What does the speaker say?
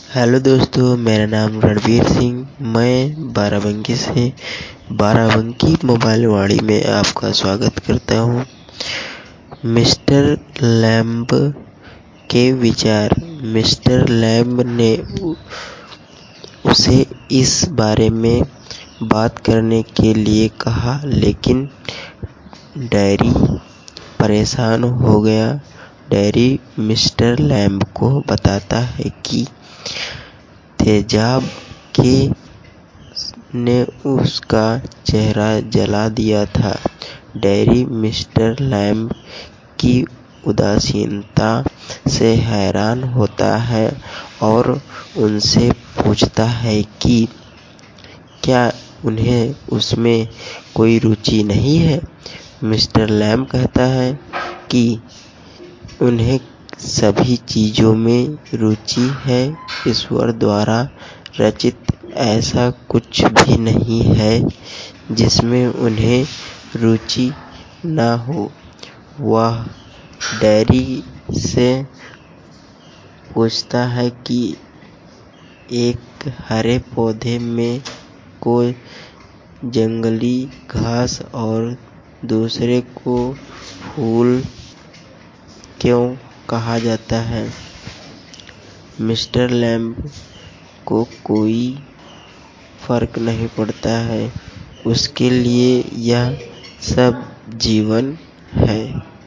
Hello दोस्तों, मेरा नाम रणवीर सिंह। मैं बाराबंकी मोबाइल वाड़ी में आपका स्वागत करता हूँ। मिस्टर लैम्ब के विचार। मिस्टर लैम्ब ने उसे इस बारे में बात करने के लिए कहा, लेकिन डैरी परेशान हो गया। डैरी मिस्टर लैम्ब को बताता है कि तेजाब ने उसका चेहरा जला दिया था। डैरी मिस्टर लैम्ब की उदासीनता से हैरान होता है और उनसे पूछता है कि क्या उन्हें उसमें कोई रुचि नहीं है। मिस्टर लैम्ब कहता है कि उन्हें सभी चीजों में रुचि है। ईश्वर द्वारा रचित ऐसा कुछ भी नहीं है जिसमें उन्हें रुचि न हो। वह डैरी से पूछता है कि एक हरे पौधे में को जंगली घास और दूसरे को फूल क्यों कहा जाता है। मिस्टर लैम्ब को कोई फर्क नहीं पड़ता है, उसके लिए यह सब जीवन है।